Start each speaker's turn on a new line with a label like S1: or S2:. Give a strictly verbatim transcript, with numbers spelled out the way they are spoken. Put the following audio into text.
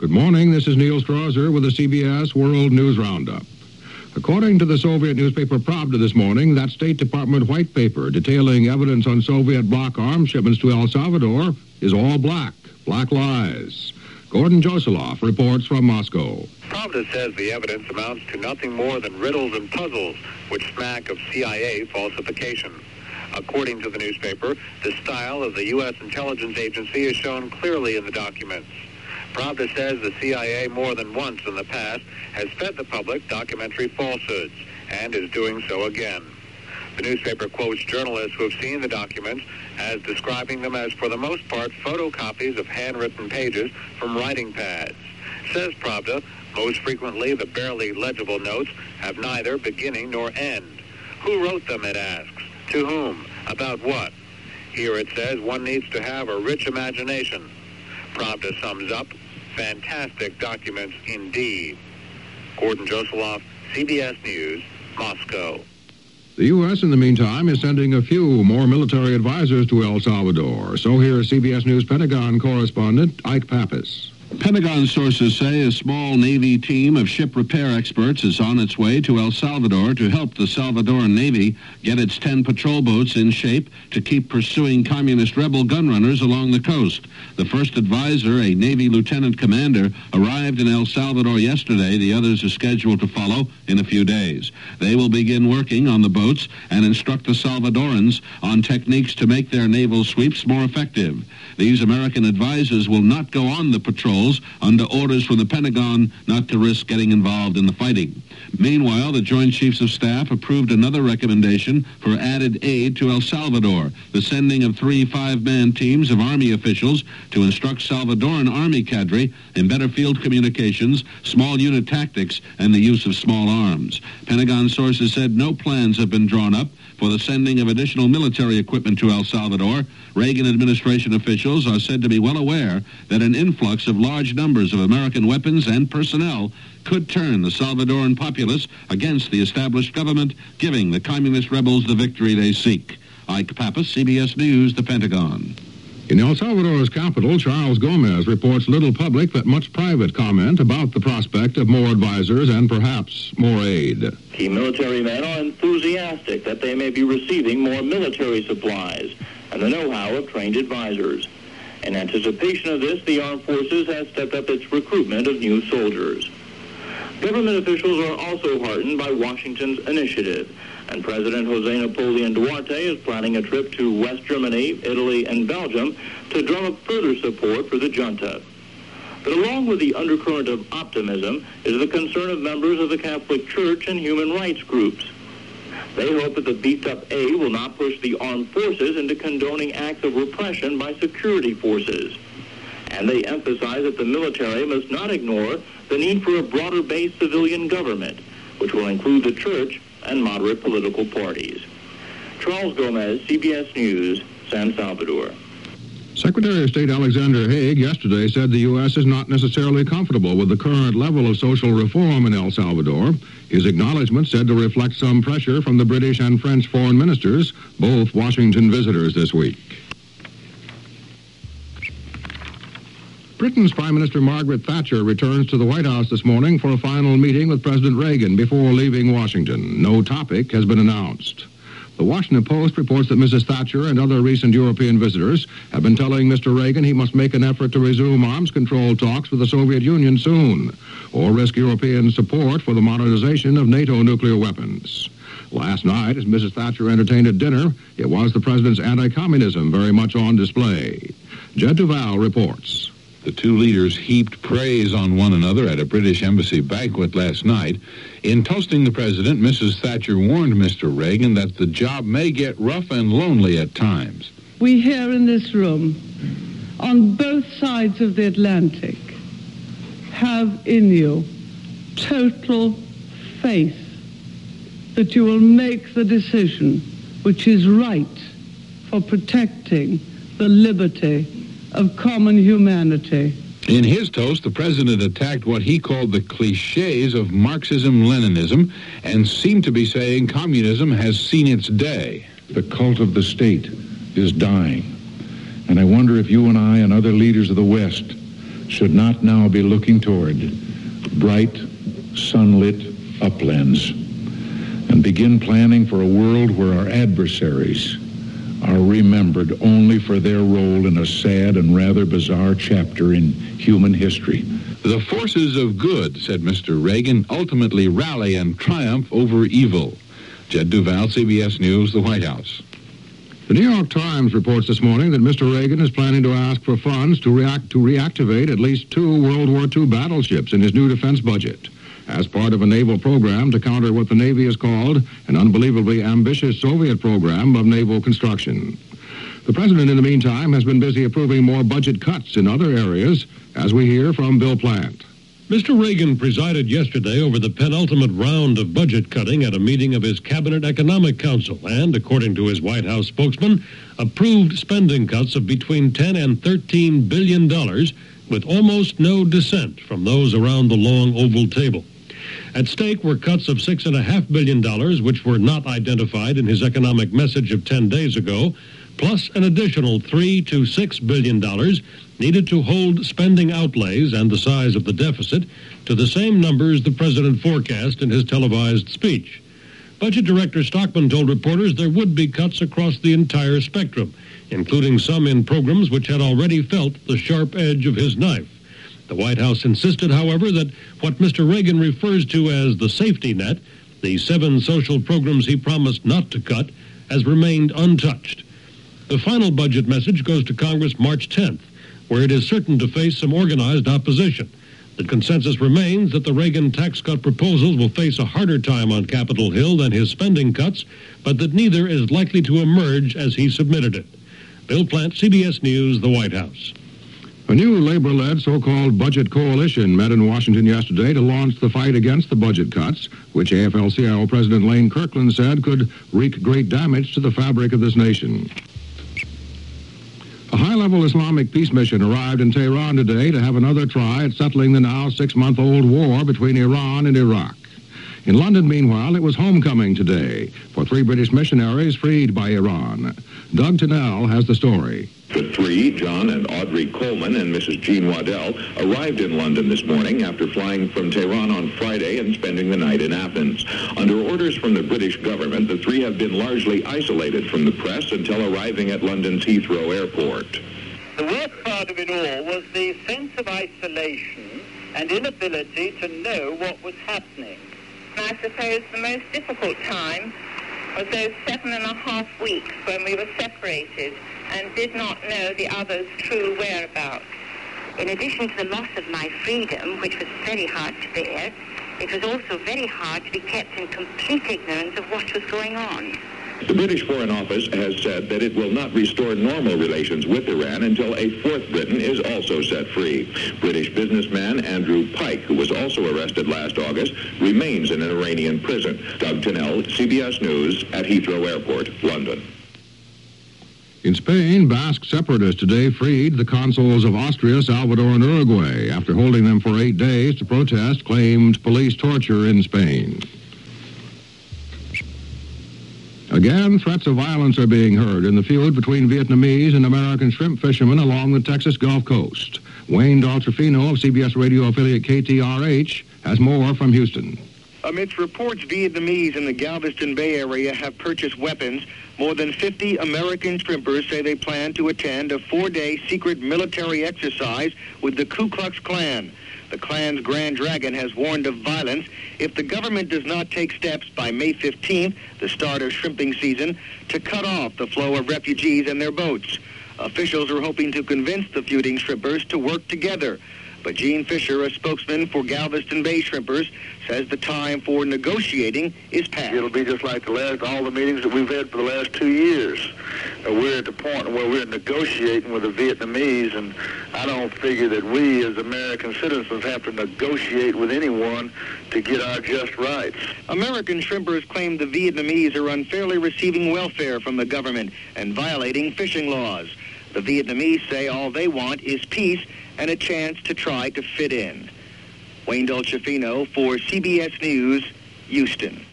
S1: Good morning, this is Neil Strasser with the C B S World News Roundup. According to the Soviet newspaper Pravda this morning, that State Department white paper detailing evidence on Soviet bloc arms shipments to El Salvador is all black, black lies. Gordon Josoloff reports from Moscow.
S2: Pravda says the evidence amounts to nothing more than riddles and puzzles, which smack of C I A falsification. According to the newspaper, the style of the U S intelligence agency is shown clearly in the documents. Pravda says the C I A more than once in the past has fed the public documentary falsehoods and is doing so again. The newspaper quotes journalists who have seen the documents as describing them as, for the most part, photocopies of handwritten pages from writing pads. Says Pravda, most frequently the barely legible notes have neither beginning nor end. Who wrote them, it asks. To whom? About what? Here it says one needs to have a rich imagination. Pravda sums up, fantastic documents indeed. Gordon Josoloff, C B S News, Moscow.
S1: The U S, in the meantime, is sending a few more military advisors to El Salvador. So here's C B S News Pentagon correspondent Ike Pappas.
S3: Pentagon sources say a small Navy team of ship repair experts is on its way to El Salvador to help the Salvadoran Navy get its ten patrol boats in shape to keep pursuing communist rebel gunrunners along the coast. The first advisor, a Navy lieutenant commander, arrived in El Salvador yesterday. The others are scheduled to follow in a few days. They will begin working on the boats and instruct the Salvadorans on techniques to make their naval sweeps more effective. These American advisors will not go on the patrols under orders from the Pentagon not to risk getting involved in the fighting. Meanwhile, the Joint Chiefs of Staff approved another recommendation for added aid to El Salvador, the sending of three five-man teams of Army officials to instruct Salvadoran Army cadre in better field communications, small unit tactics, and the use of small arms. Pentagon sources said no plans have been drawn up for the sending of additional military equipment to El Salvador. Reagan administration officials are said to be well aware that an influx of large numbers of American weapons and personnel could turn the Salvadoran populace against the established government, giving the communist rebels the victory they seek. Ike Pappas, C B S News, the Pentagon.
S1: In El Salvador's capital, Charles Gomez reports little public but much private comment about the prospect of more advisors and perhaps more aid.
S4: Key military men are enthusiastic that they may be receiving more military supplies and the know-how of trained advisors. In anticipation of this, the armed forces has stepped up its recruitment of new soldiers. Government officials are also heartened by Washington's initiative, and President Jose Napoleon Duarte is planning a trip to West Germany, Italy, and Belgium to drum up further support for the junta. But along with the undercurrent of optimism is the concern of members of the Catholic Church and human rights groups. They hope that the beefed-up aid will not push the armed forces into condoning acts of repression by security forces. And they emphasize that the military must not ignore the need for a broader-based civilian government, which will include the church and moderate political parties. Charles Gomez, C B S News, San Salvador.
S1: Secretary of State Alexander Haig yesterday said the U S is not necessarily comfortable with the current level of social reform in El Salvador. His acknowledgement said to reflect some pressure from the British and French foreign ministers, both Washington visitors this week. Britain's Prime Minister Margaret Thatcher returns to the White House this morning for a final meeting with President Reagan before leaving Washington. No topic has been announced. The Washington Post reports that Missus Thatcher and other recent European visitors have been telling Mister Reagan he must make an effort to resume arms control talks with the Soviet Union soon, or risk European support for the modernization of NATO nuclear weapons. Last night, as Missus Thatcher entertained at dinner, it was the president's anti-communism very much on display. Jed Duval reports.
S5: The two leaders heaped praise on one another at a British embassy banquet last night. In toasting the president, Missus Thatcher warned Mister Reagan that the job may get rough and lonely at times.
S6: We here in this room, on both sides of the Atlantic, have in you total faith that you will make the decision which is right for protecting the liberty of common humanity.
S5: In his toast, the president attacked what he called the cliches of Marxism-Leninism and seemed to be saying communism has seen its day.
S7: The cult of the state is dying. And I wonder if you and I and other leaders of the West should not now be looking toward bright, sunlit uplands and begin planning for a world where our adversaries are remembered only for their role in a sad and rather bizarre chapter in human history.
S5: The forces of good, said Mister Reagan, ultimately rally and triumph over evil. Jed Duval, C B S News, the White House.
S1: The New York Times reports this morning that Mister Reagan is planning to ask for funds to react to reactivate at least two World War Two battleships in his new defense budget, as part of a naval program to counter what the Navy has called an unbelievably ambitious Soviet program of naval construction. The President, in the meantime, has been busy approving more budget cuts in other areas, as we hear from Bill Plant.
S8: Mister Reagan presided yesterday over the penultimate round of budget cutting at a meeting of his Cabinet Economic Council and, according to his White House spokesman, approved spending cuts of between ten and thirteen billion dollars, with almost no dissent from those around the long oval table. At stake were cuts of six point five billion dollars, which were not identified in his economic message of ten days ago, plus an additional three to six billion dollars needed to hold spending outlays and the size of the deficit to the same numbers the president forecast in his televised speech. Budget Director Stockman told reporters there would be cuts across the entire spectrum, including some in programs which had already felt the sharp edge of his knife. The White House insisted, however, that what Mister Reagan refers to as the safety net, the seven social programs he promised not to cut, has remained untouched. The final budget message goes to Congress March tenth, where it is certain to face some organized opposition. The consensus remains that the Reagan tax cut proposals will face a harder time on Capitol Hill than his spending cuts, but that neither is likely to emerge as he submitted it. Bill Plant, C B S News, the White House.
S1: A new labor-led so-called budget coalition met in Washington yesterday to launch the fight against the budget cuts, which A F L C I O President Lane Kirkland said could wreak great damage to the fabric of this nation. A high-level Islamic peace mission arrived in Tehran today to have another try at settling the now six-month-old war between Iran and Iraq. In London, meanwhile, it was homecoming today for three British missionaries freed by Iran. Doug Tennell has the story.
S9: The three, John and Audrey Coleman and Missus Jean Waddell, arrived in London this morning after flying from Tehran on Friday and spending the night in Athens. Under orders from the British government, the three have been largely isolated from the press until arriving at London's Heathrow Airport.
S10: The worst part of it all was the sense of isolation and inability to know what was happening.
S11: I suppose the most difficult time was those seven and a half weeks when we were separated and did not know the other's true whereabouts.
S12: In addition to the loss of my freedom, which was very hard to bear, it was also very hard to be kept in complete ignorance of what was going on.
S9: The British Foreign Office has said that it will not restore normal relations with Iran until a fourth Briton is also set free. British businessman Andrew Pike, who was also arrested last August, remains in an Iranian prison. Doug Tennell, C B S News, at Heathrow Airport, London.
S1: In Spain, Basque separatists today freed the consuls of Austria, Salvador, and Uruguay after holding them for eight days to protest claimed police torture in Spain. Again, threats of violence are being heard in the feud between Vietnamese and American shrimp fishermen along the Texas Gulf Coast. Wayne Daltrafino of C B S radio affiliate K T R H has more from Houston.
S13: Amidst reports Vietnamese in the Galveston Bay Area have purchased weapons, more than fifty American shrimpers say they plan to attend a four-day secret military exercise with the Ku Klux Klan. The Klan's Grand Dragon has warned of violence if the government does not take steps by May fifteenth, the start of shrimping season, to cut off the flow of refugees and their boats. Officials are hoping to convince the feuding shrimpers to work together. But Gene Fisher, a spokesman for Galveston Bay Shrimpers, says the time for negotiating is past.
S14: It'll be just like the last, all the meetings that we've had for the last two years. Uh, we're at the point where we're negotiating with the Vietnamese, and I don't figure that we as American citizens have to negotiate with anyone to get our just rights.
S13: American shrimpers claim the Vietnamese are unfairly receiving welfare from the government and violating fishing laws. The Vietnamese say all they want is peace and a chance to try to fit in. Wayne Dolcefino for C B S News, Houston.